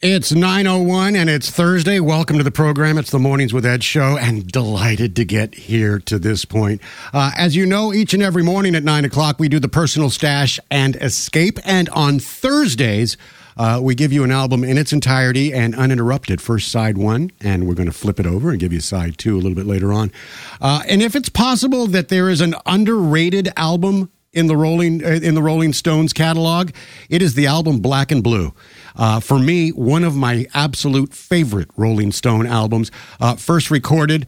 It's 9:01 and it's Thursday. Welcome to the program. It's the Mornings with Ed show, and delighted to get here to this point. As you know, each and every morning at 9 o'clock, we do the Personal Stash and Escape. And on Thursdays, we give you an album in its entirety and uninterrupted. First side one, and we're going to flip it over and give you side two a little bit later on. And if it's possible that there is an underrated album in the Rolling Stones catalog, it is the album Black and Blue. For me, one of my absolute favorite Rolling Stone albums, first recorded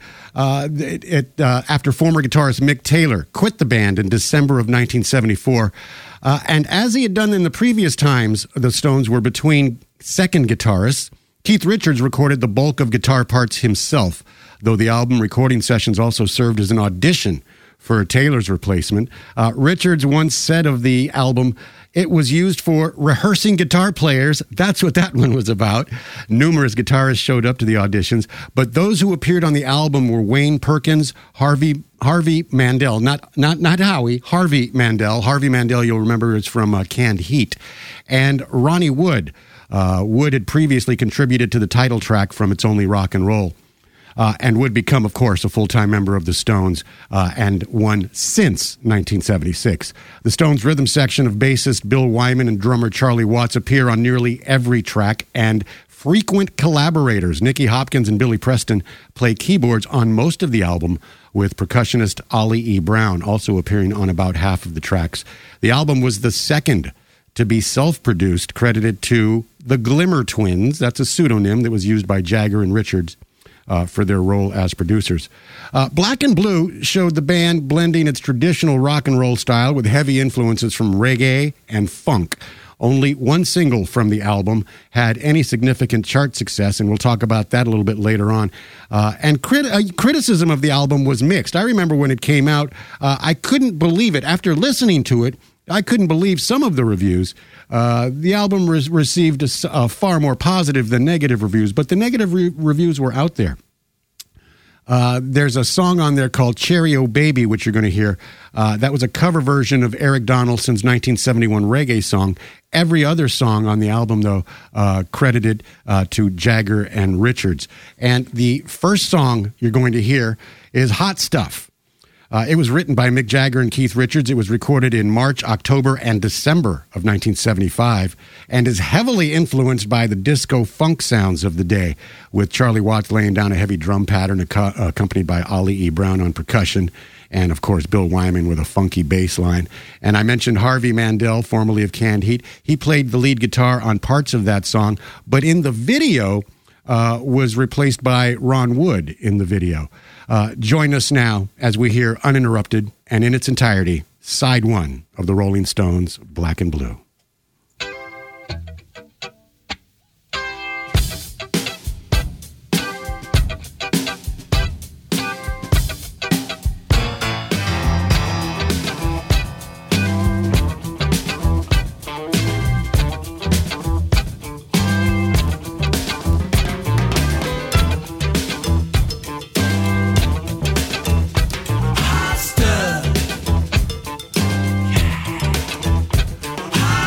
after former guitarist Mick Taylor quit the band in December of 1974. And as he had done in the previous times, the Stones were between second guitarists. Keith Richards recorded the bulk of guitar parts himself, though the album recording sessions also served as an audition for Taylor's replacement. Richards once said of the album, it was used for rehearsing guitar players. That's what that one was about. Numerous guitarists showed up to the auditions, but those who appeared on the album were Wayne Perkins, Harvey Mandel, not Howie, Harvey Mandel. Harvey Mandel, you'll remember, is from Canned Heat, and Ronnie Wood. Wood had previously contributed to the title track from It's Only Rock and Roll. And would become, of course, a full-time member of the Stones, and one since 1976. The Stones' rhythm section of bassist Bill Wyman and drummer Charlie Watts appear on nearly every track, and frequent collaborators Nicky Hopkins and Billy Preston play keyboards on most of the album, with percussionist Ollie E. Brown also appearing on about half of the tracks. The album was the second to be self-produced, credited to the Glimmer Twins. That's a pseudonym that was used by Jagger and Richards for their role as producers. Black and Blue showed the band blending its traditional rock and roll style with heavy influences from reggae and funk. Only one single from the album had any significant chart success, and we'll talk about that a little bit later on. And criticism of the album was mixed. I remember when it came out, I couldn't believe it. After listening to it, I couldn't believe some of the reviews. The album received a far more positive than negative reviews, but the negative reviews were out there. There's a song on there called Cherry O Baby, which you're going to hear. That was a cover version of Eric Donaldson's 1971 reggae song. Every other song on the album, though, credited to Jagger and Richards. And the first song you're going to hear is Hot Stuff. It was written by Mick Jagger and Keith Richards. It was recorded in March, October, and December of 1975, and is heavily influenced by the disco funk sounds of the day, with Charlie Watts laying down a heavy drum pattern accompanied by Ollie E. Brown on percussion, and, of course, Bill Wyman with a funky bass line. And I mentioned Harvey Mandel, formerly of Canned Heat. He played the lead guitar on parts of that song, but in the video was replaced by Ron Wood in the video. Join us now as we hear uninterrupted and in its entirety, side one of the Rolling Stones' Black and Blue. Hot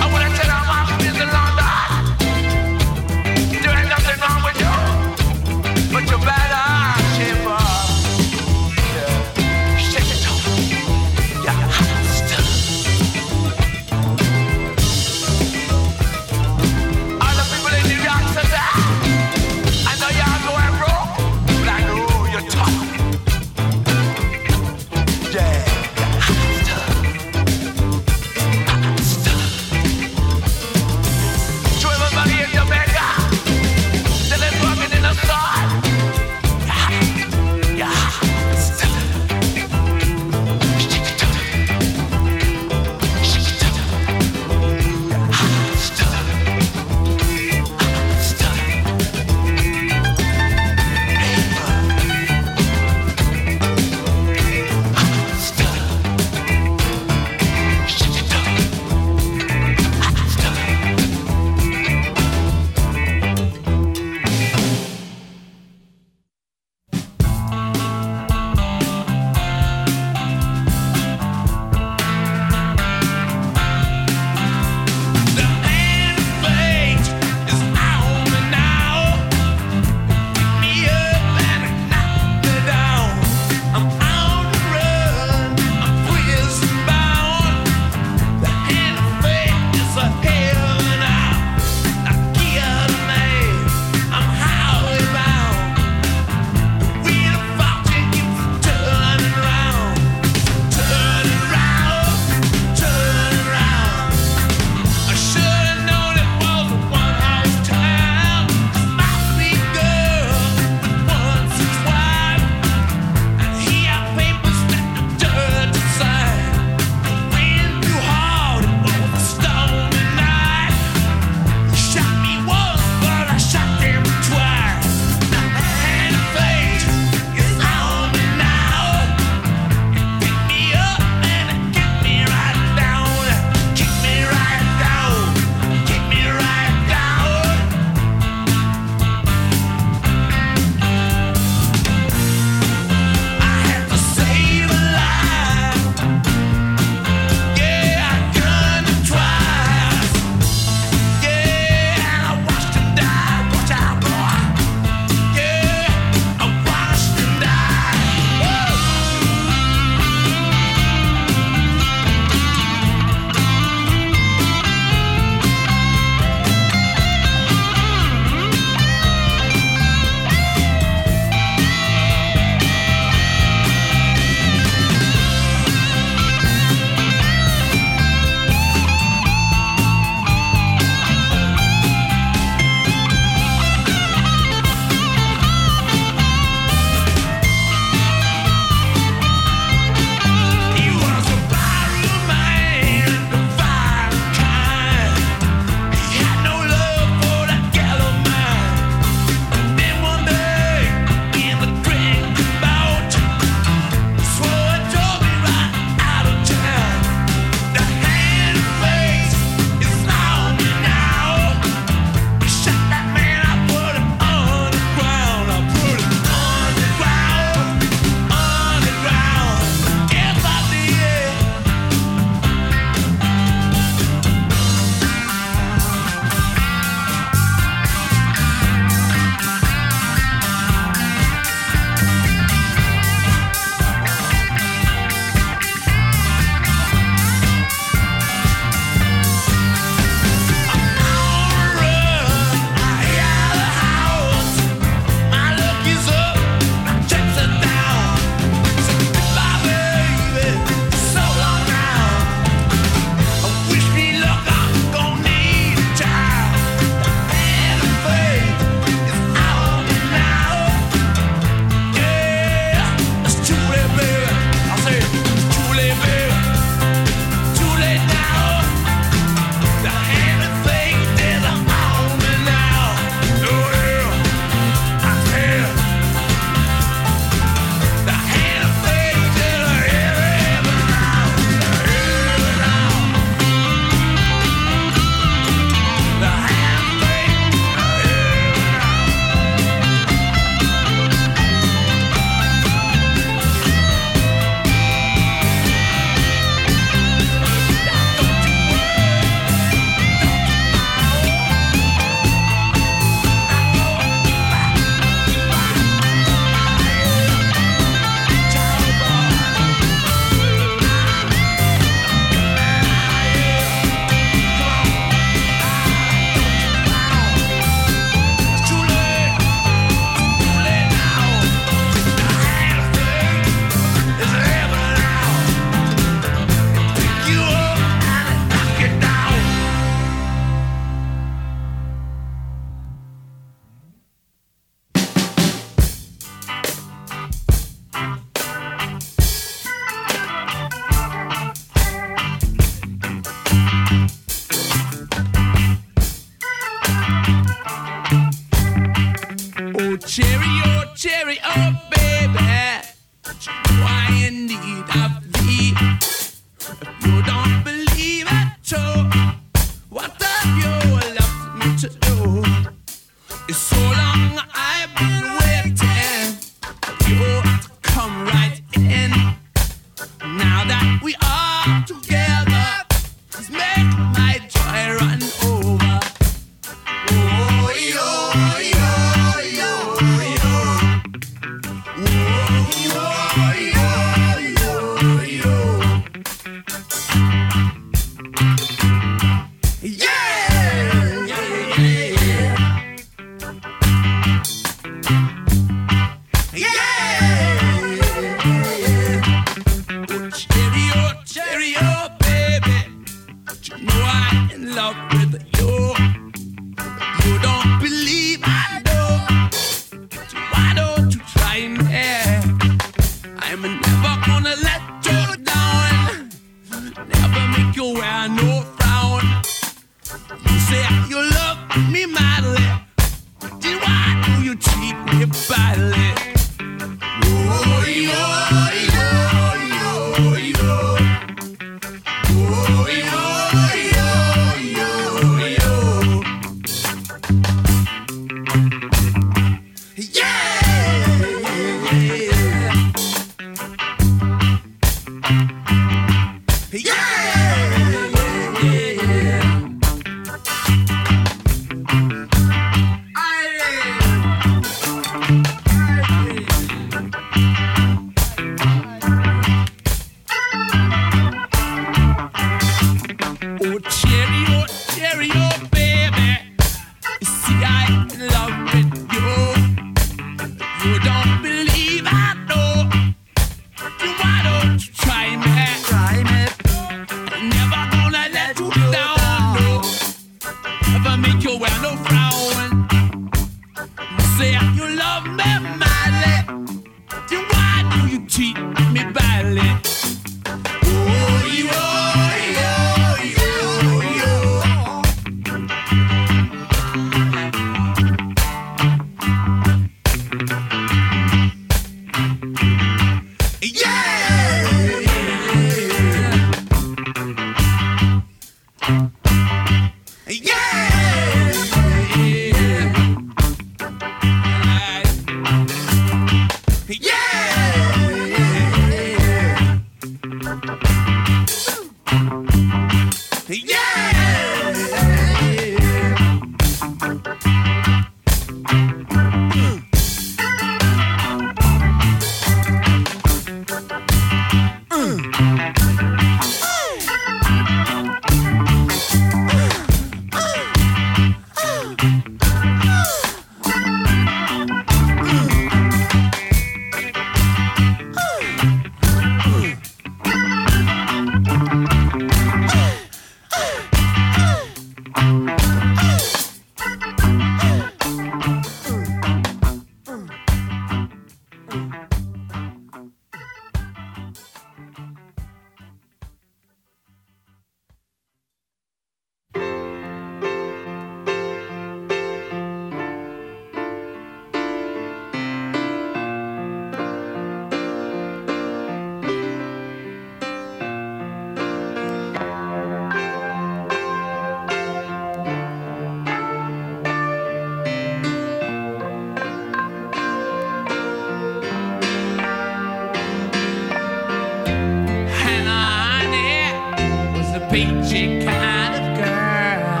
peachy kind of girl.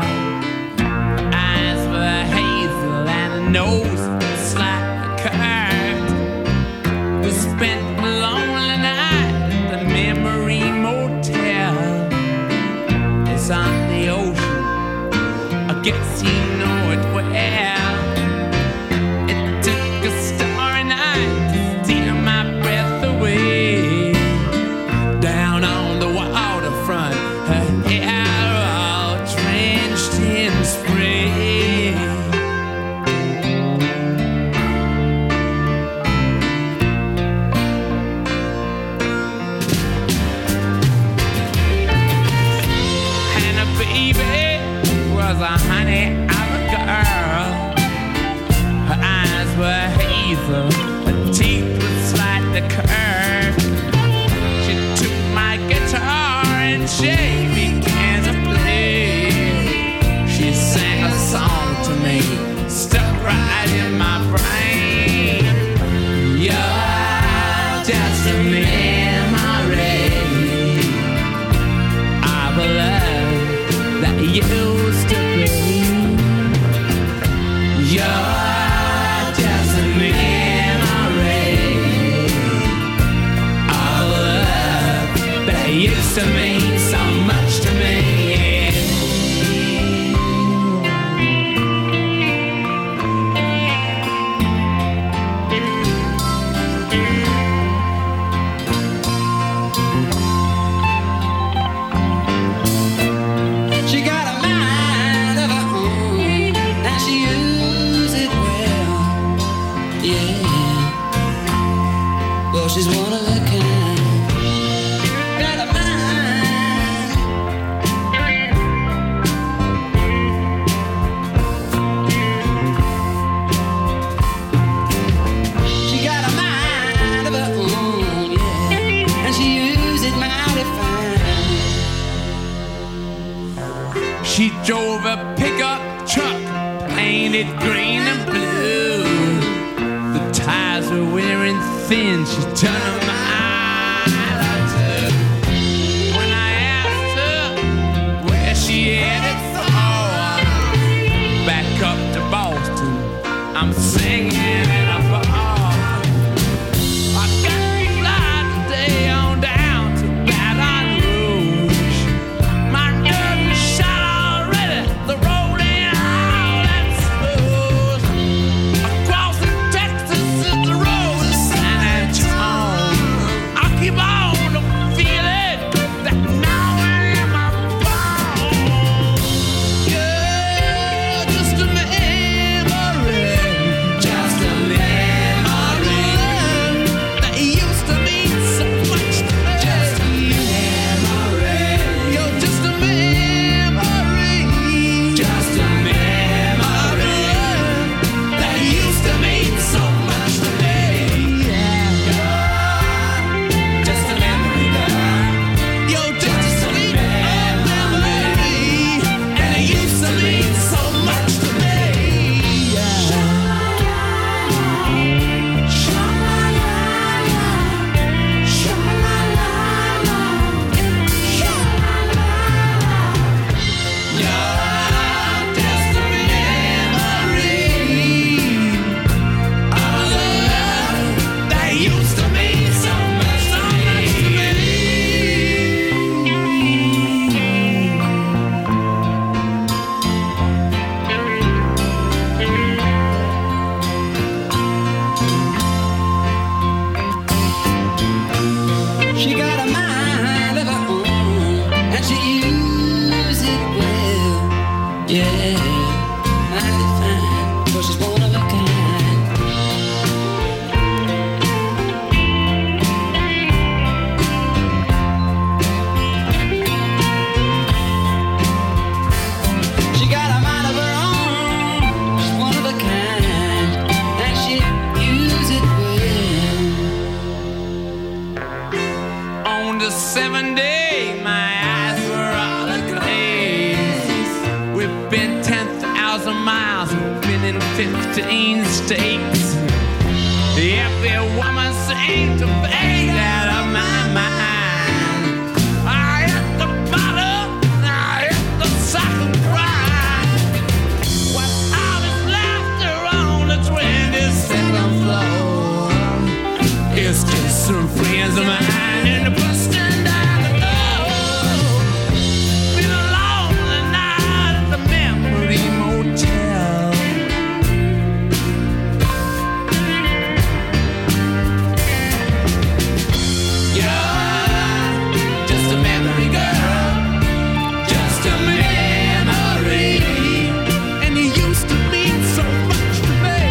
Eyes were hazel and a nose slightly curved. We spent a lonely night at the Memory Motel. It's on the ocean, I guess you know it well. It took a starry night to steal my breath away. Down on the waterfront, her hair all drenched in spray. And a baby was a honey of a girl. Her eyes were hazel, her teeth were slightly curved. She took my guitar and she began to play. She sang a song to me, stuck right in my brain. You're just a memory of a love that used to be. You're just a memory of a love that used to mean so much to me. She got a mind of her own, and she uses it well. Yeah, well, she's one of a kind. Got a mind. She got a mind of her own, yeah, and she uses it mighty fine. She drove a pickup truck painted green and blue. The tires were wearing thin, she turned them out of two. When I 15 states. Every woman seemed to fade out of my mind. I hit the bottom, I hit the second grind. What's all this laughter on the 22nd floor? It's just some friends of mine in the busting down the door. Been a lonely night at the Memory Motel. You're just a memory girl, just a memory, and you used to mean so much to me.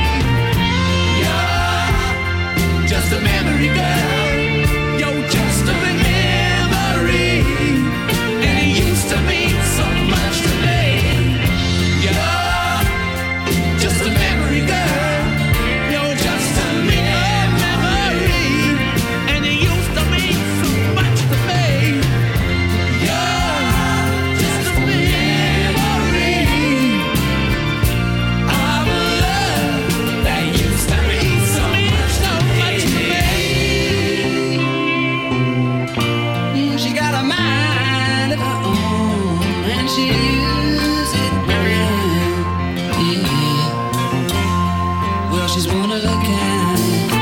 You're just a memory girl, you're just a memory, and it used to mean so much to me. You're just a memory girl, you're just a memory, and it used to mean so much to me. You're just a memory of a love that used to mean so much to me. She got a mind of her own, and she uses it well. Yeah. Well, she's one of a kind.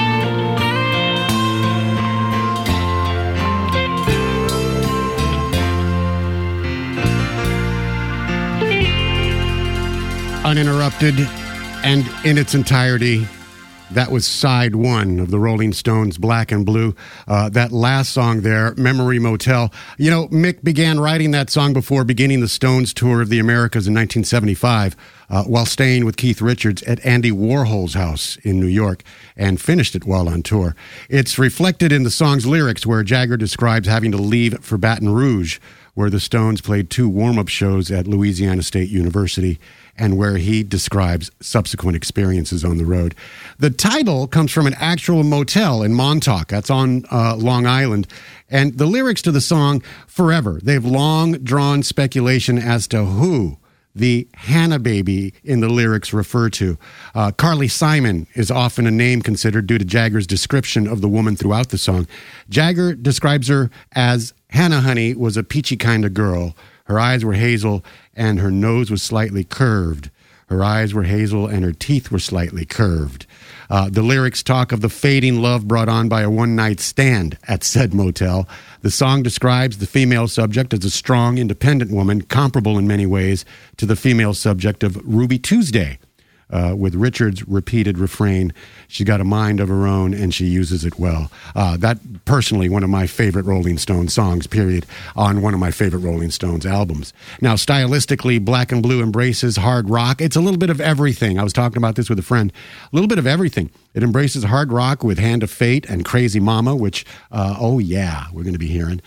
Uninterrupted and in its entirety. That was side one of the Rolling Stones' Black and Blue. That last song there, Memory Motel. You know, Mick began writing that song before beginning the Stones tour of the Americas in 1975 while staying with Keith Richards at Andy Warhol's house in New York, and finished it while on tour. It's reflected in the song's lyrics, where Jagger describes having to leave for Baton Rouge, where the Stones played 2 warm-up shows at Louisiana State University, and where he describes subsequent experiences on the road. The title comes from an actual motel in Montauk. That's on Long Island. And the lyrics to the song, Forever, they've long drawn speculation as to who the Hannah baby in the lyrics refer to. Carly Simon is often a name considered due to Jagger's description of the woman throughout the song. Jagger describes her as, Hannah, honey, was a peachy kind of girl. Her eyes were hazel, and her nose was slightly curved. Her eyes were hazel, and her teeth were slightly curved. The lyrics talk of the fading love brought on by a one-night stand at said motel. The song describes the female subject as a strong, independent woman, comparable in many ways to the female subject of Ruby Tuesday, with Richard's repeated refrain, she got a mind of her own and she uses it well. That, personally, one of my favorite Rolling Stones songs, period, on one of my favorite Rolling Stones albums. Now, stylistically, Black and Blue embraces hard rock. It's a little bit of everything. I was talking about this with a friend. A little bit of everything. It embraces hard rock with Hand of Fate and Crazy Mama, which, oh yeah, we're going to be hearing.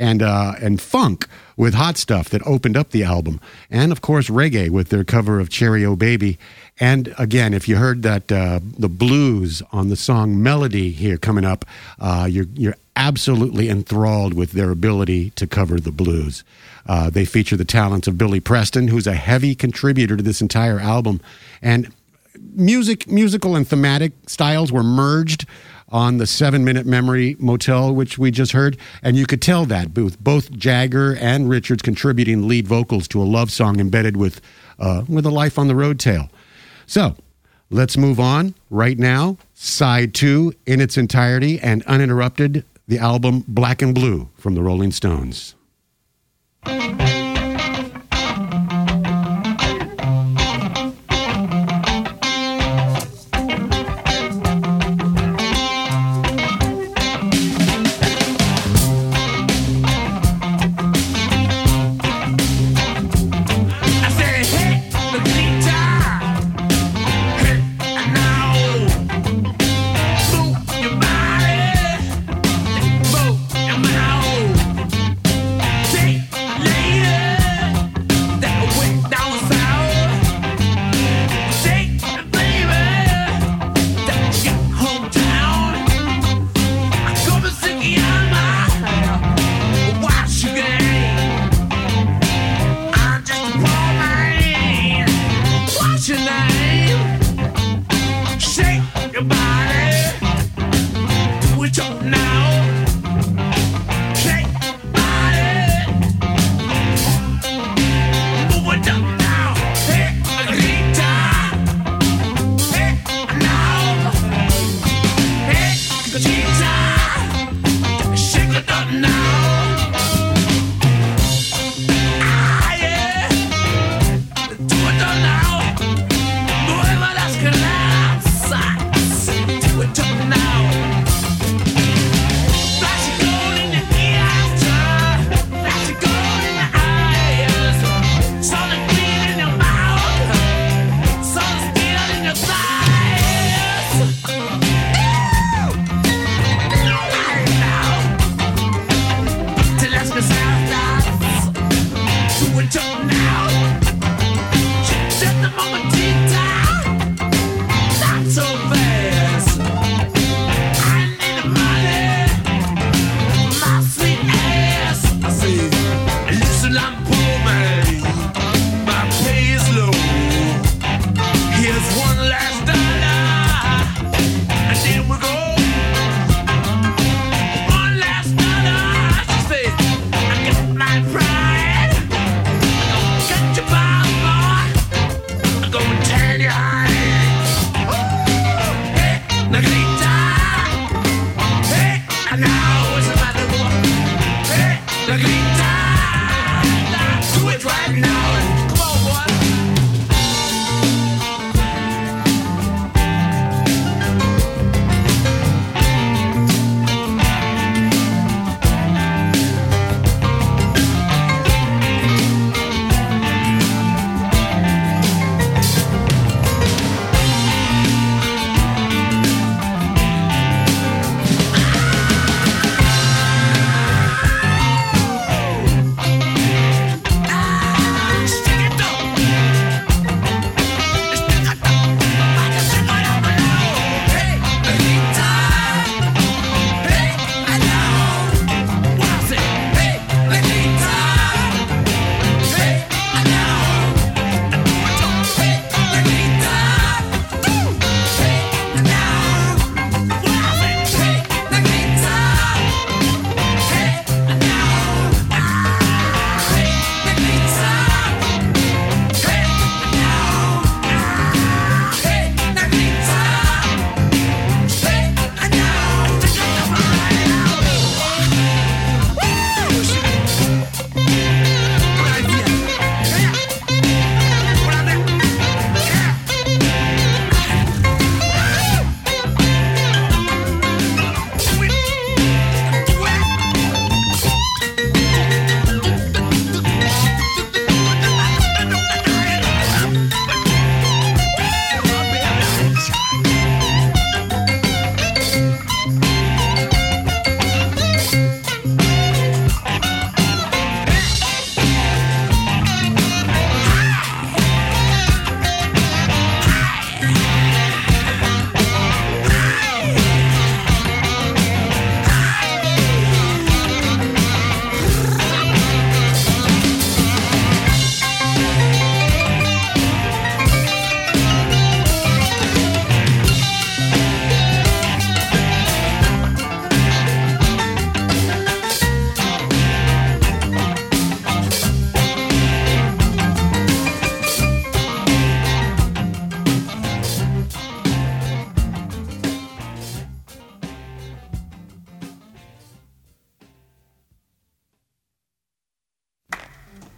And funk with Hot Stuff that opened up the album. And, of course, reggae with their cover of Cherry O Baby. And, again, if you heard that the blues on the song Melody here coming up, you're absolutely enthralled with their ability to cover the blues. They feature the talents of Billy Preston, who's a heavy contributor to this entire album. And musical and thematic styles were merged on the 7-Minute Memory Motel, which we just heard. And you could tell that, both Jagger and Richards contributing lead vocals to a love song embedded with a Life on the Road tale. So, let's move on right now. Side 2 in its entirety and uninterrupted, the album Black and Blue from the Rolling Stones. Later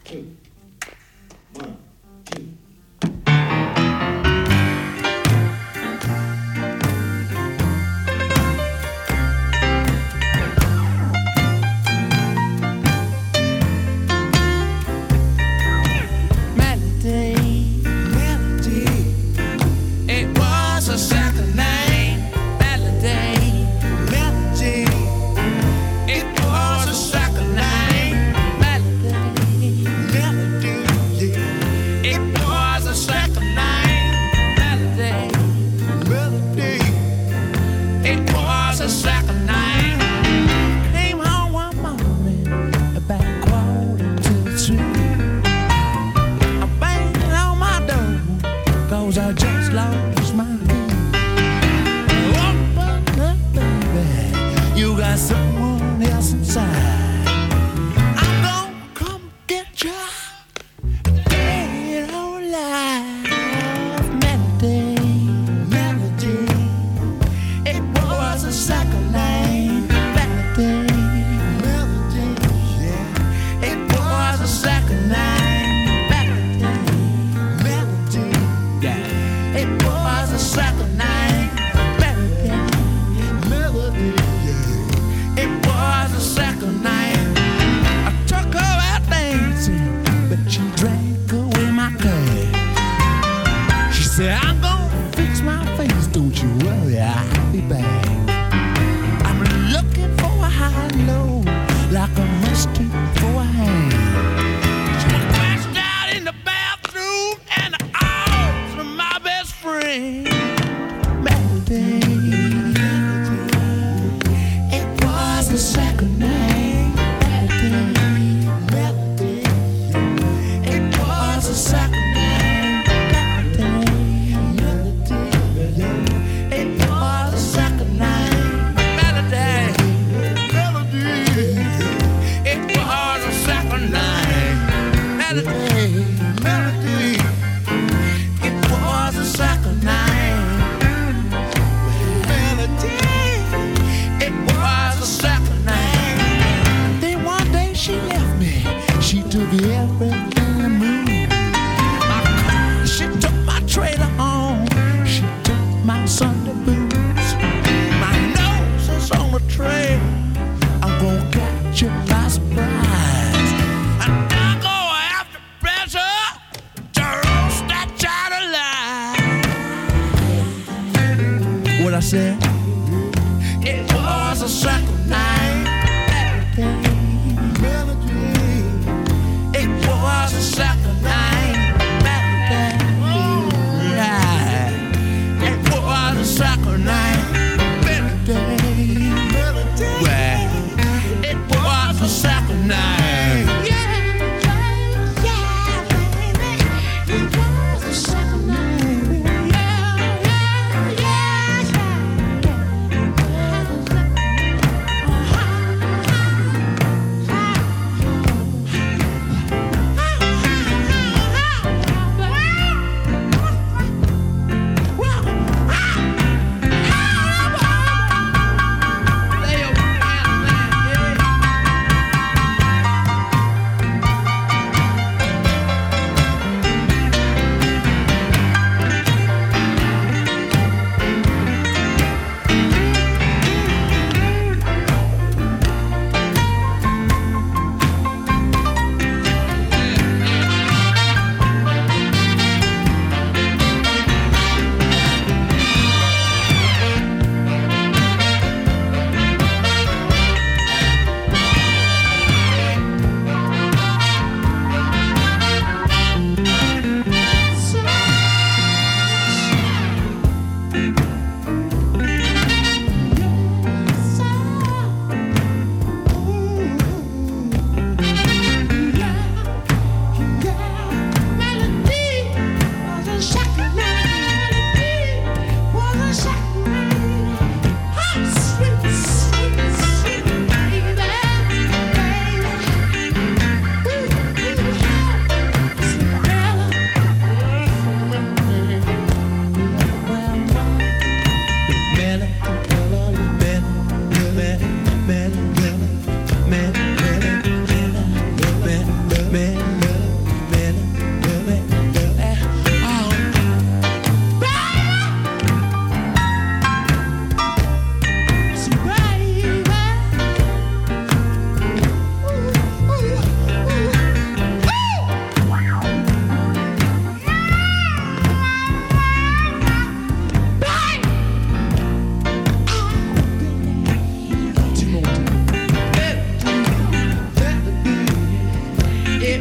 melody.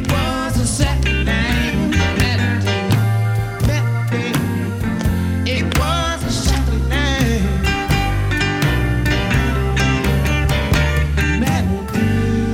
was a second name. Melody. It was a second name. Melody.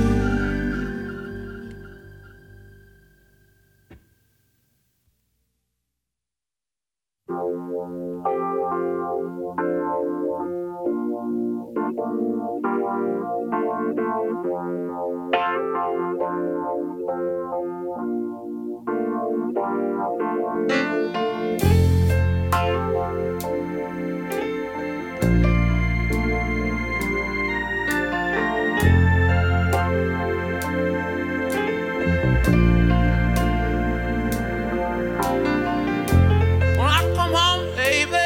When I come home, baby,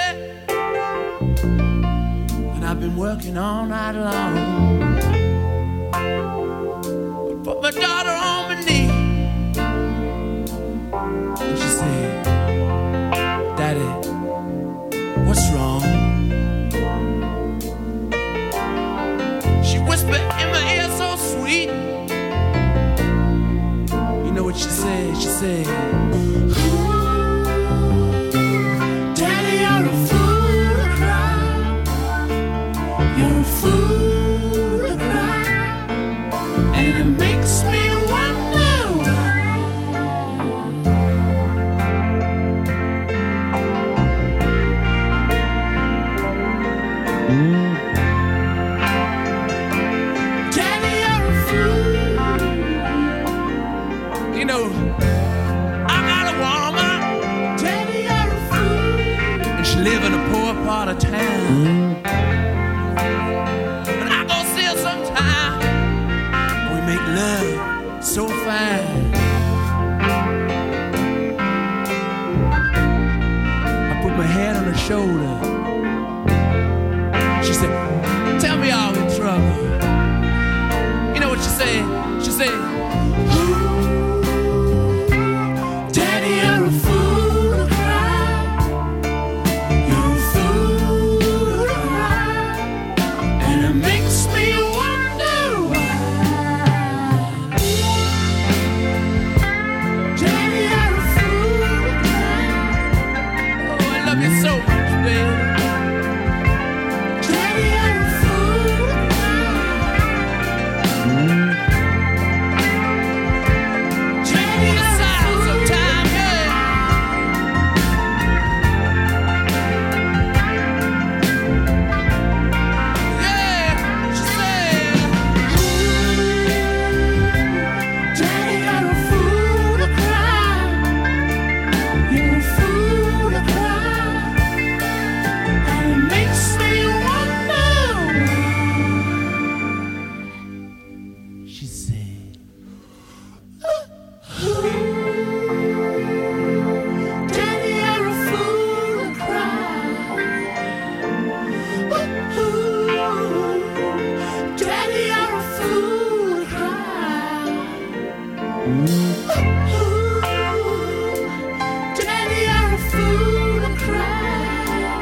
and I've been working all night long, I put my daughter on my knee, and she said, Daddy, what's wrong? She whispered in my ear so sweet. You know what she said? She said, Daddy, you're a fool to cry. You're a fool to cry. And it makes me wonder Daddy, you're a fool. You know, I got a woman. Daddy, you're a fool. And she live in a poor part of town. But I go see her sometime. We make love so fine. I put my hand on her shoulder. She said, tell me all in trouble. You know what she said? She said, Daddy, you're a fool to cry. You're a fool to cry. And it makes me wonder why. Daddy, you're a fool to cry. Oh, I love you so much, baby. Daddy, you're a fool to cry. Daddy, you're a fool sometime, yeah. Yeah, she said, Daddy, you're a fool to cry. You're a fool to cry. And it makes me wonder why. She said, Daddy, you're a fool to cry. Daddy, you're a fool to cry. Daddy, you're a fool to cry.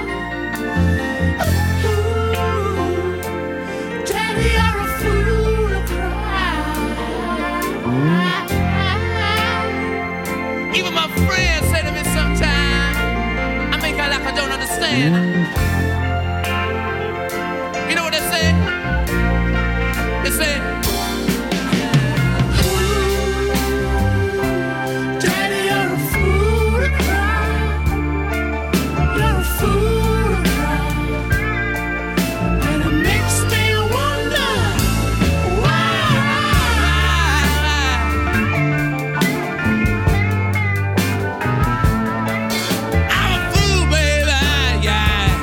Daddy, you're a fool to cry. Even my friends say to me sometimes, I make out like I don't understand. You know what they say? They say, Daddy, you're a fool to cry. You're a fool to cry. And it makes me wonder why. I'm a fool, baby, yeah.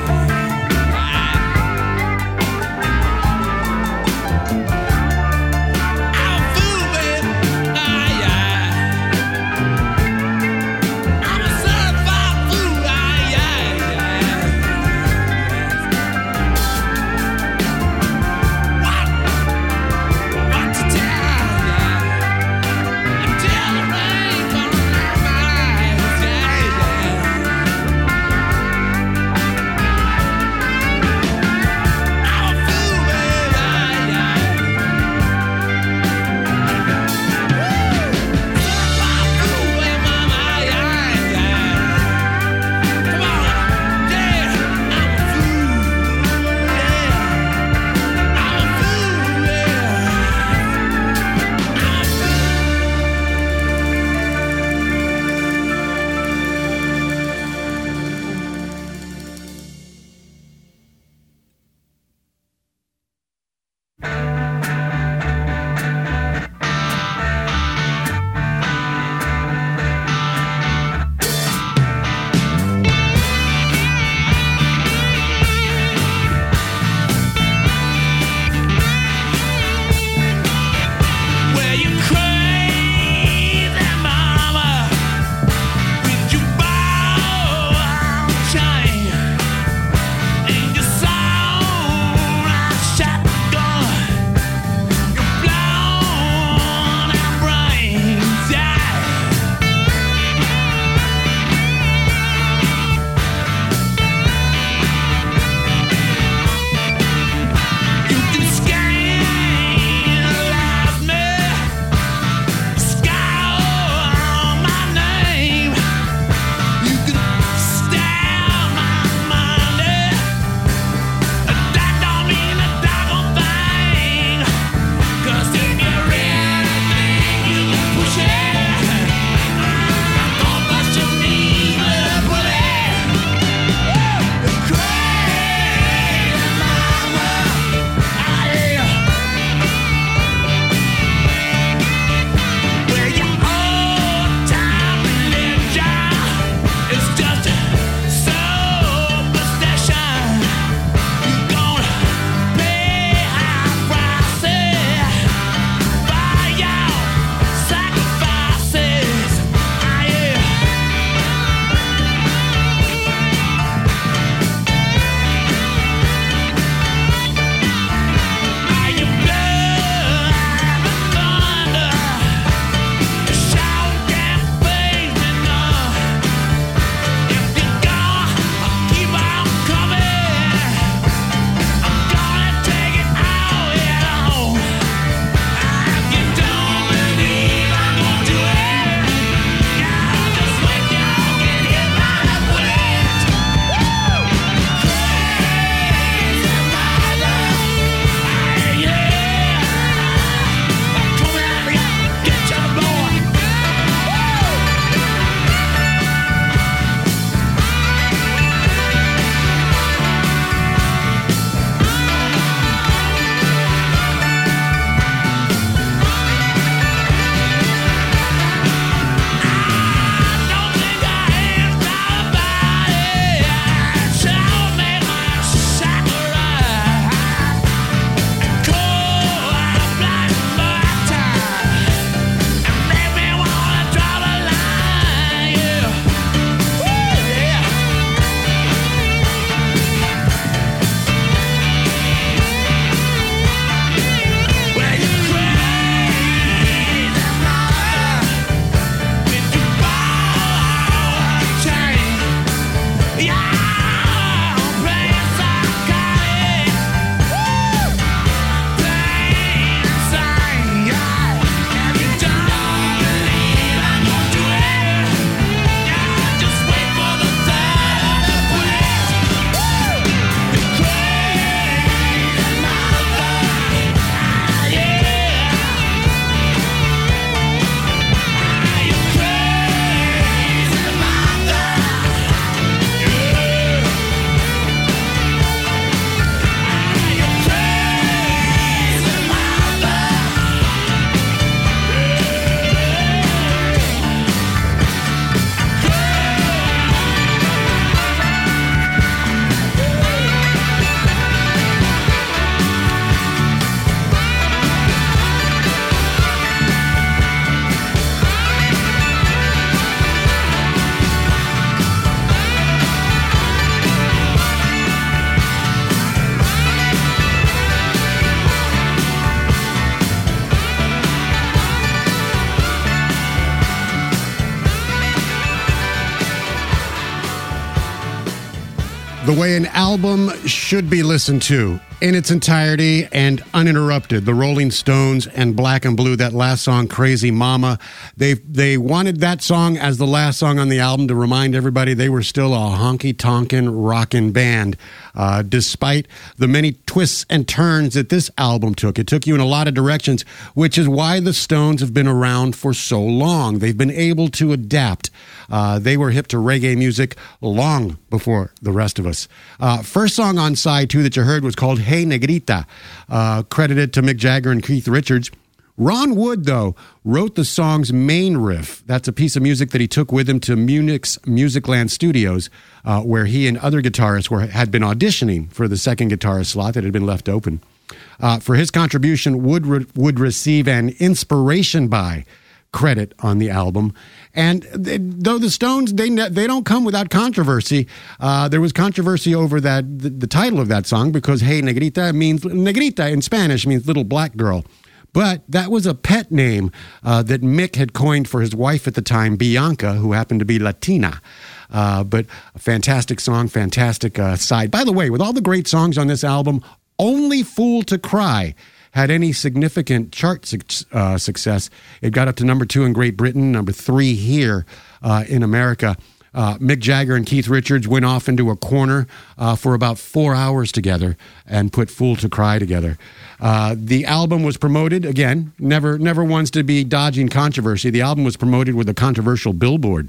The way an album should be listened to in its entirety and uninterrupted. The Rolling Stones and Black and Blue, that last song, Crazy Mama. They wanted that song as the last song on the album to remind everybody they were still a honky-tonkin' rockin' band. Despite the many twists and turns that this album took. It took you in a lot of directions, which is why the Stones have been around for so long. They've been able to adapt. They were hip to reggae music long before the rest of us. First song on side 2 that you heard was called Hey Negrita, credited to Mick Jagger and Keith Richards. Ron Wood, though, wrote the song's main riff. That's a piece of music that he took with him to Munich's Musicland Studios, where he and other guitarists had been auditioning for the second guitarist slot that had been left open. For his contribution, Wood would receive an Inspiration by credit on the album. And though the Stones, they don't come without controversy. There was controversy over the title of that song because Hey Negrita Negrita in Spanish means little black girl. But that was a pet name that Mick had coined for his wife at the time, Bianca, who happened to be Latina. But a fantastic song, fantastic side. By the way, with all the great songs on this album, only Fool to Cry had any significant chart success. It got up to number 2 in Great Britain, number 3 here in America. Mick Jagger and Keith Richards went off into a corner for about 4 hours together and put Fool to Cry together. The album was promoted, again, never wants to be dodging controversy. The album was promoted with a controversial billboard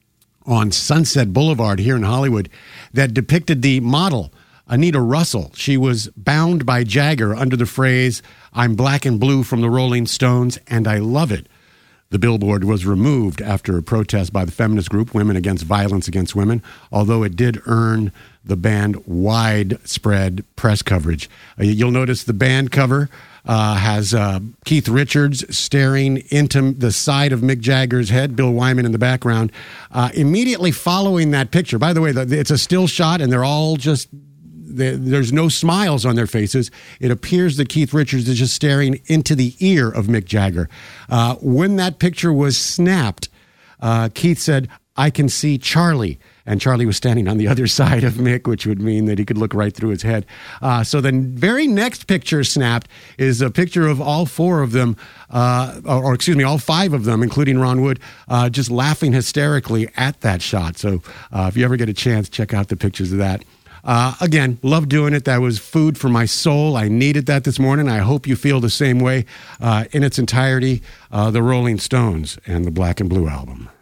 on Sunset Boulevard here in Hollywood that depicted the model, Anita Russell. She was bound by Jagger under the phrase, "I'm black and blue from the Rolling Stones, and I love it." The billboard was removed after a protest by the feminist group Women Against Violence Against Women, although it did earn the band widespread press coverage. You'll notice the band cover has Keith Richards staring into the side of Mick Jagger's head, Bill Wyman in the background. Immediately following that picture, by the way, it's a still shot, and they're all just... There's no smiles on their faces. It appears that Keith Richards is just staring into the ear of Mick Jagger. When that picture was snapped, Keith said, "I can see Charlie." And Charlie was standing on the other side of Mick, which would mean that he could look right through his head. So the very next picture snapped is a picture of all 4 of them, all 5 of them, including Ron Wood, just laughing hysterically at that shot. So if you ever get a chance, check out the pictures of that. Again, love doing it. That was food for my soul. I needed that this morning. I hope you feel the same way. In its entirety, the Rolling Stones and the Black and Blue album.